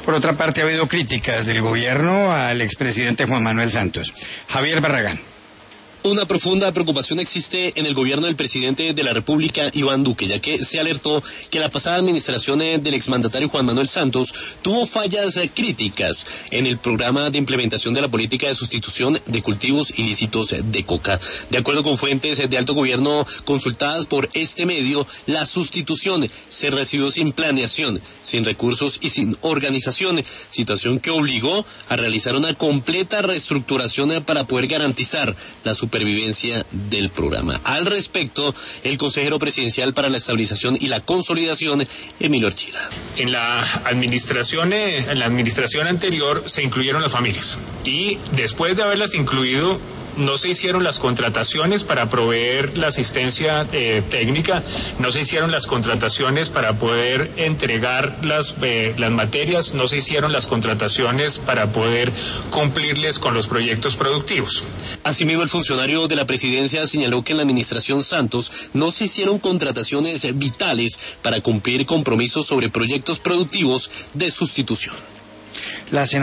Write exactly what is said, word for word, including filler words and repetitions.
Por otra parte, ha habido críticas del gobierno al expresidente Juan Manuel Santos. Javier Barragán. Una profunda preocupación existe en el gobierno del presidente de la República, Iván Duque, ya que se alertó que la pasada administración del exmandatario Juan Manuel Santos tuvo fallas críticas en el programa de implementación de la política de sustitución de cultivos ilícitos de coca. De acuerdo con fuentes de alto gobierno consultadas por este medio, la sustitución se recibió sin planeación, sin recursos y sin organización, situación que obligó a realizar una completa reestructuración para poder garantizar la supervivencia del programa. Al respecto, el consejero presidencial para la estabilización y la consolidación, Emilio Archila. En la administración, en la administración anterior se incluyeron las familias y después de haberlas incluido no se hicieron las contrataciones para proveer la asistencia eh, técnica, no se hicieron las contrataciones para poder entregar las, eh, las materias, no se hicieron las contrataciones para poder cumplirles con los proyectos productivos. Asimismo, el funcionario de la presidencia señaló que en la administración Santos no se hicieron contrataciones vitales para cumplir compromisos sobre proyectos productivos de sustitución. La